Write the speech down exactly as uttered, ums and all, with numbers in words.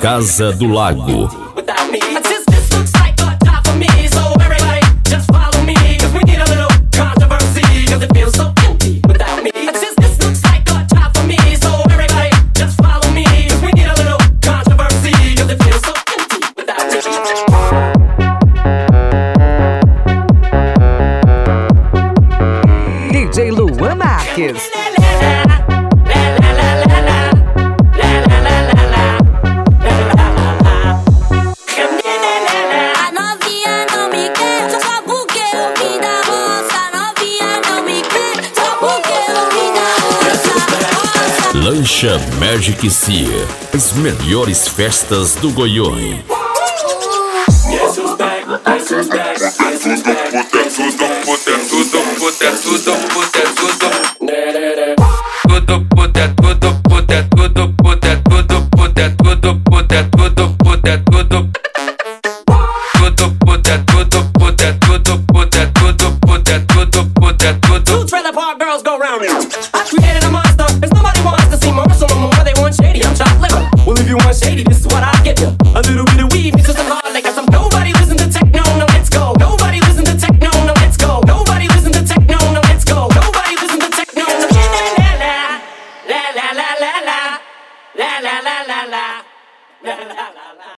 Casa do Lago. D J Luan Marques. A novinha não me quer, só porque eu vim da roça. A novinha não me quer, só porque eu vim da roça. Lancha Magic Sea, as melhores festas do Goiôem. Two trailer park girls go round me. I created a monster, cause nobody wants to see Marshall no more. They want shady, I'm chopped liver. Well, if you want shady, this is what I give you. A little bit of weed mixed with some hard liquor. Some nobody listen to techno, no let's go. Nobody listen to techno, no let's go. Nobody listen to techno, no let's go. Nobody listen to techno, no la la la la la la la la la la la la la la la la.